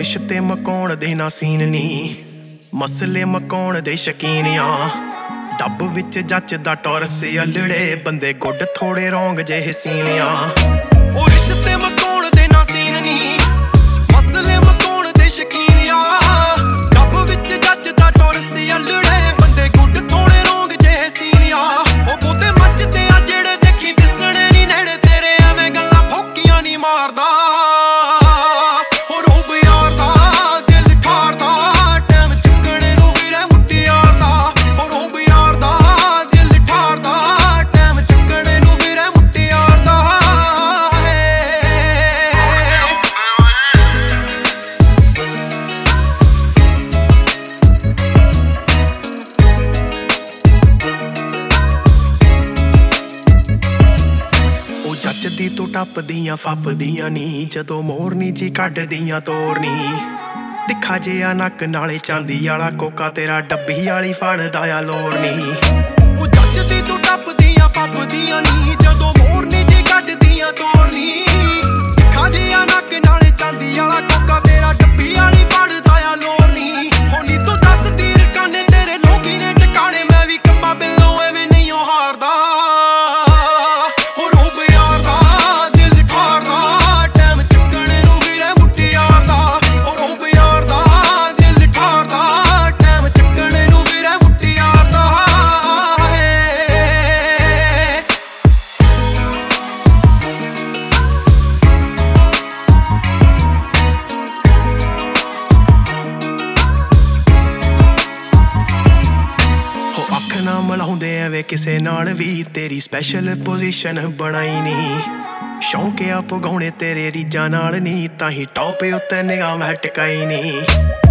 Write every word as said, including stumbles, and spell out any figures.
ਰਿਸ਼ਤੇ ਮਕਾਉਣ ਦੇ ਨਾ ਸੀਨ ਨੀ, ਮਸਲੇ ਮਕਾਉਣ ਦੇ ਸ਼ਕੀਨ ਆ। ਡੱਬ ਵਿੱਚ ਜੱਚਦਾ ਟੌਰਸ ਅਲੜੇ, ਬੰਦੇ ਗੁੱਡ ਥੋੜੇ ਰੌਂਗ ਜਿਹੇ ਸੀਨ ਆ। ਉਹ ਰਿਸ਼ਤੇ ਮਕਾਉਣ ਦੇ ਨਾ ਸੀਨ ਨੀ, ਮਸਲੇ ਮਕਾਉਣ ਦੇ ਸ਼ਕੀਨ ਆ। ਡੱਬ ਵਿੱਚ ਜੱਚਦਾ ਟੌਰਸ ਅਲੜੇ, ਬੰਦੇ ਗੁੱਡ ਥੋੜੇ ਰੌਂਗ ਜਿਹੇ ਸੀਨ ਆ। ਉਹ ਬਹੁਤੇ ਮੱਚਦੇ ਆ ਜਿਹੜੇ ਦੇਖੀ ਦਿਸਣੇ ਨੀ ਨੇੜੇ ਤੇਰੇ, ਐਵੇਂ ਗੱਲਾਂ ਫੋਕੀਆਂ ਨੀ ਮਾਰਦਾ। ਜੱਚਦੀ ਤੂੰ ਟੱਪਦੀਆਂ ਫੱਪਦੀਆਂ ਨੀ, ਜਦੋਂ ਮੋਰਨੀ ਜੀ ਕੱਢਦੀਆਂ ਤੋਰਨੀ। ਤਿੱਖਾ ਜਿਹਾ ਨੱਕ ਨਾਲੇ ਚਾਂਦੀ ਵਾਲਾ ਕੋਕਾ, ਤੇਰਾ ਡੱਬੀ ਵਾਲੀ ਫੜਦਾ ਆ ਲੋਰ ਨੀ। ਉਹ ਜੱਚਦੀ ਤੂੰ ਟੱਪਦੀਆਂ ਫੱਪਦੀਆਂ ਨੀ, ਜਦੋਂ ਮੋਰਨੀ ਜੀ ਕੱਢਦੀਆਂ ਤੋਰਨੀ। ਤਿੱਖਾ ਜਿਹਾ ਨੱਕ ਨਾਲੇ ਚਾਂਦੀ ਵਾਲਾ ਕੋਕਾ, ਤੇਰਾ ਡੱਬੀ ਵਾਲੀ ਫੜਦਾ ਆ ਲੋਰ ਨੀ। ਹੋਣੀ ਤੂੰ ਦੱਸ ਤੀਰ ਕਾਨੇ ਤੇਰੇ ਲੋਕੀ ਨੇ ਟਿਕਾਣੇ, ਮੈਂ ਵੀ ਕੰਮਾਂ ਬਿੱਲੋਂ ਐਵੇਂ ਨਹੀਂ ਉਹ ਹਾਰਦਾ। ਨਾ ਮਿਲਾਉਂਦੇ ਐਵੇਂ ਕਿਸੇ ਨਾਲ ਵੀ, ਤੇਰੀ ਸਪੈਸ਼ਲ ਪੋਜੀਸ਼ਨ ਬਣਾਈ ਨੀ। ਸ਼ੌਂਕ ਆ ਪਗਾਉਣੇ ਤੇਰੇ ਰੀਝਾਂ ਨਾਲ ਨੀ, ਤਾਂ ਹੀ ਟੌਪ ਉੱਤੇ ਨਿਗਾਹ ਮੈਂ ਟਿਕਾਈ ਨੀ।